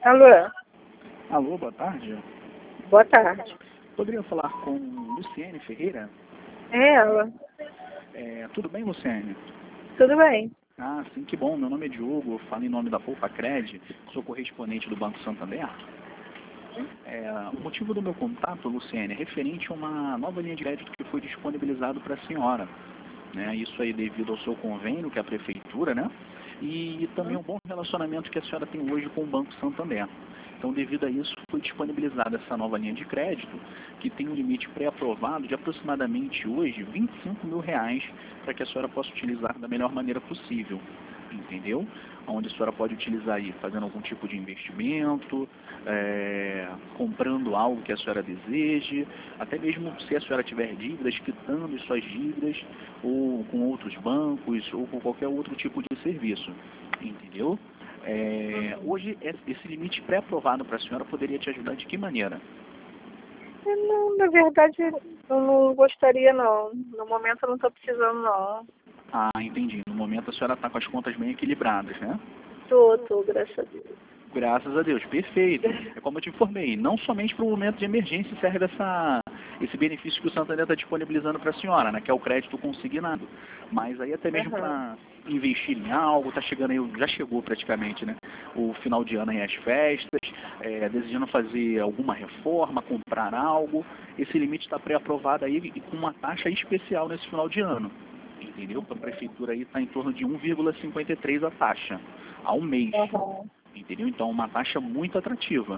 Alô, Alô, boa tarde. boa tarde. Poderia falar com Luciene Ferreira? É ela. Tudo bem, Luciene? Tudo bem? Ah, sim, que bom. Meu nome é Diogo, eu falo em nome da Poupa-Cred, sou correspondente do Banco Santander. O motivo do meu contato, Luciene, é referente a uma nova linha de crédito que foi disponibilizado para a senhora. Né? Isso aí devido ao seu convênio, que é a Prefeitura, né? E também um bom relacionamento que a senhora tem hoje com o Banco Santander. Então, devido a isso, foi disponibilizada essa nova linha de crédito, que tem um limite pré-aprovado de aproximadamente hoje R$ 25 mil, para que a senhora possa utilizar da melhor maneira possível, entendeu? Onde a senhora pode utilizar aí, fazendo algum tipo de investimento, comprando algo que a senhora deseje, até mesmo se a senhora tiver dívidas, quitando suas dívidas, ou com outros bancos, ou com qualquer outro tipo de serviço, entendeu? Hoje, esse limite pré-aprovado para a senhora poderia te ajudar de que maneira? Não, na verdade, eu não gostaria não. No momento eu não estou precisando não. Ah, entendi. No momento a senhora está com as contas bem equilibradas, né? Tô, graças a Deus. Graças a Deus, perfeito. É como eu te informei, não somente para o momento de emergência serve esse benefício que o Santander está disponibilizando para a senhora, né, que é o crédito consignado. Mas aí até mesmo para investir em algo, está chegando aí, já chegou praticamente, né? O final de ano aí, as festas, desejando fazer alguma reforma, comprar algo, esse limite está pré-aprovado aí e com uma taxa especial nesse final de ano. Entendeu? Para a prefeitura aí está em torno de 1,53 a taxa ao mês. Entendeu? Então, uma taxa muito atrativa.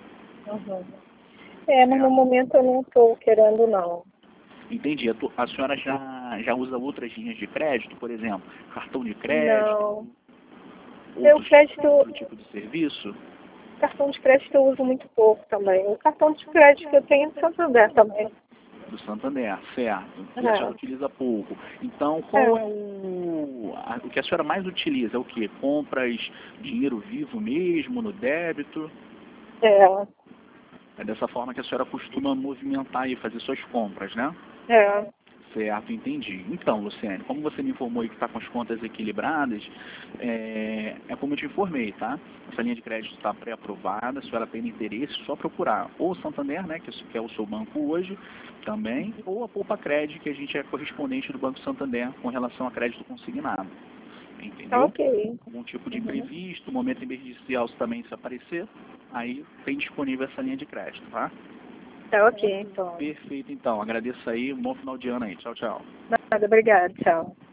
Mas no momento eu não estou querendo não. Entendi. A senhora já usa outras linhas de crédito, por exemplo, cartão de crédito, Não. Crédito, outro tipo de serviço? cartão de crédito eu uso muito pouco também. O cartão de crédito que eu tenho é do Santander também. Do Santander, certo. E a senhora utiliza pouco. Então, qual é o que a senhora mais utiliza? É o quê? Compras dinheiro vivo mesmo, no débito? É dessa forma que a senhora costuma movimentar e fazer suas compras, né? Certo, entendi. Então, Luciene, como você me informou aí que está com as contas equilibradas, é como eu te informei, tá? Essa linha de crédito está pré-aprovada, se ela tem interesse, só procurar ou o Santander, né, que é o seu banco hoje, também, ou a Poupa-Cred, que a gente é correspondente do Banco Santander com relação a crédito consignado. Entendeu? Algum tipo de imprevisto, momento emergencial também se aparecer, aí tem disponível essa linha de crédito, tá? Tá ok, então. Perfeito, então. Agradeço aí. Um bom final de ano aí. Tchau, tchau. Nada, obrigada, tchau.